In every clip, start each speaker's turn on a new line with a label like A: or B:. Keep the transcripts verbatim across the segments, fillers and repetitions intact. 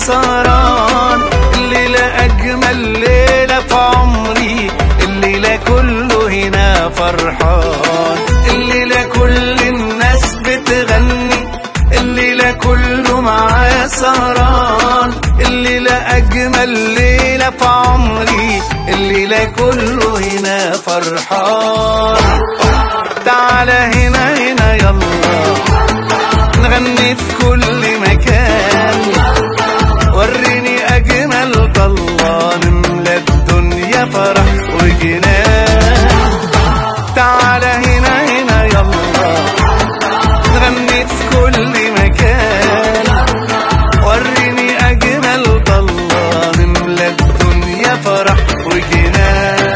A: سهران. الليلة أجمل ليلة في عمري، الليلة كله هنا فرحان. الليلة كل الناس بتغني، الليلة كله معاه سهران. الليلة أجمل ليلة في عمري، الليلة كله هنا فرحان. تعالى هنا هنا يلا نغني في كل مكان، وريني أجمل طلة نملى الدنيا فرح وجنان. تعالى هنا هنا يلا نغني في كل مكان، وريني أجمل طلة نملى الدنيا فرح وجنان.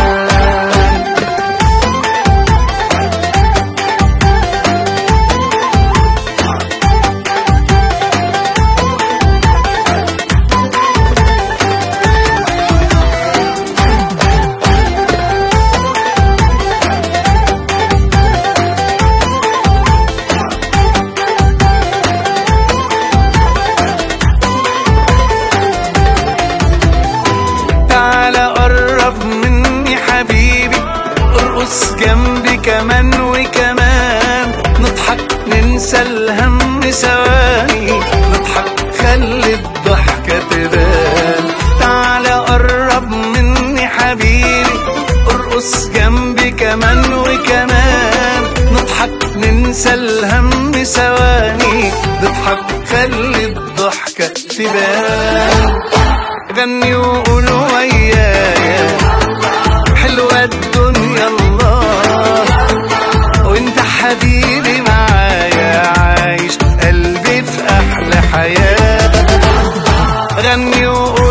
A: ارقص جنبي كمان وكمان، نضحك ننسى الهم ثواني، نضحك خلي الضحكة تبان. تعالى قرب مني حبيبي، ارقص جنبي كمان وكمان، نضحك ننسى الهم ثواني، نضحك خلي الضحكة تبان. غني وقولوا ويايا حلوة الدنيا الله، وانت حبيبي معايا عايش قلبي في احلى حياة. غني وقول